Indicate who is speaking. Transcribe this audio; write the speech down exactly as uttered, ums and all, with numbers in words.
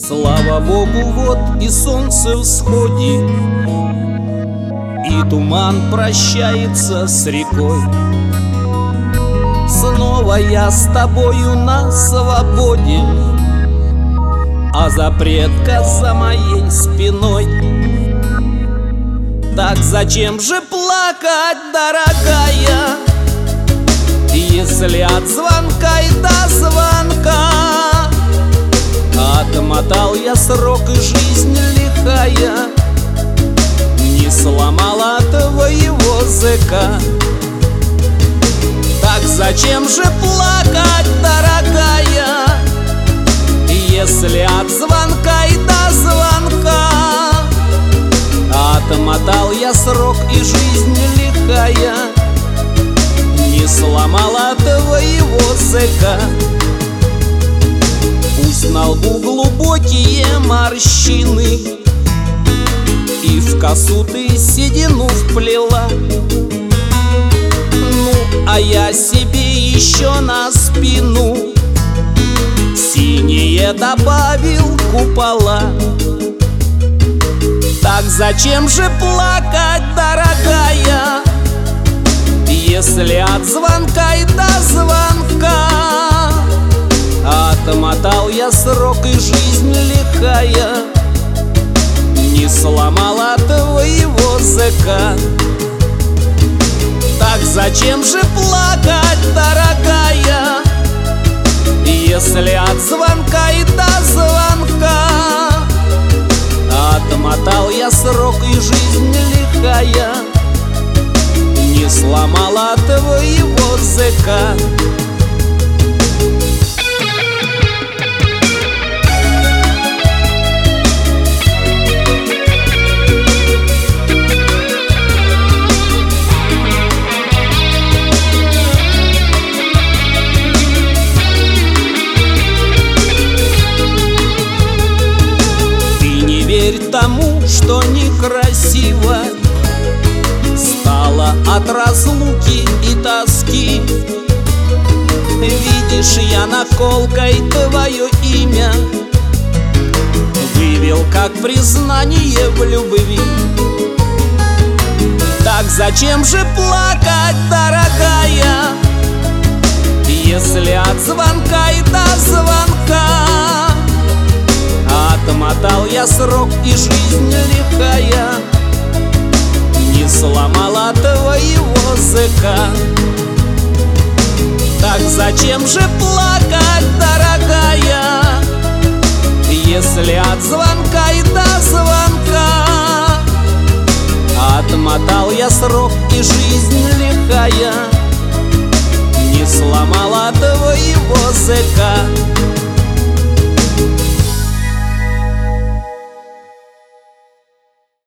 Speaker 1: Слава Богу, вот и солнце всходит, и туман прощается с рекой. Снова я с тобою на свободе, а запретка за моей спиной. Так зачем же плакать, дорогая, если от звонка и до звонка отмотал я срок, и жизнь лихая не сломала твоего зыка. Так зачем же плакать, дорогая, если от звонка и до звонка отмотал я срок, и жизнь лихая не сломала твоего зыка. Пусть на лбу глубокие морщины, и в косу ты седину вплела, ну, а я себе еще на спину синие добавил купола. Так зачем же плакать, дорогая, если от звонка и до звонка отмотал я срок, и жизнь лихая не сломала твоего зыка. Так зачем же плакать, дорогая, если от звонка и до звонка отмотал я срок, и жизнь лихая не сломала твоего зыка. Тому, что некрасиво стало от разлуки и тоски. Видишь, я наколкой твое имя вывел как признание в любви. Так зачем же плакать, дорогая, если от звонка и до звонка отмотал я срок, и жизнь лихая не сломала твоего зыка. Так зачем же плакать, дорогая, если от звонка и до звонка отмотал я срок, и жизнь лихая не сломала твоего зыка.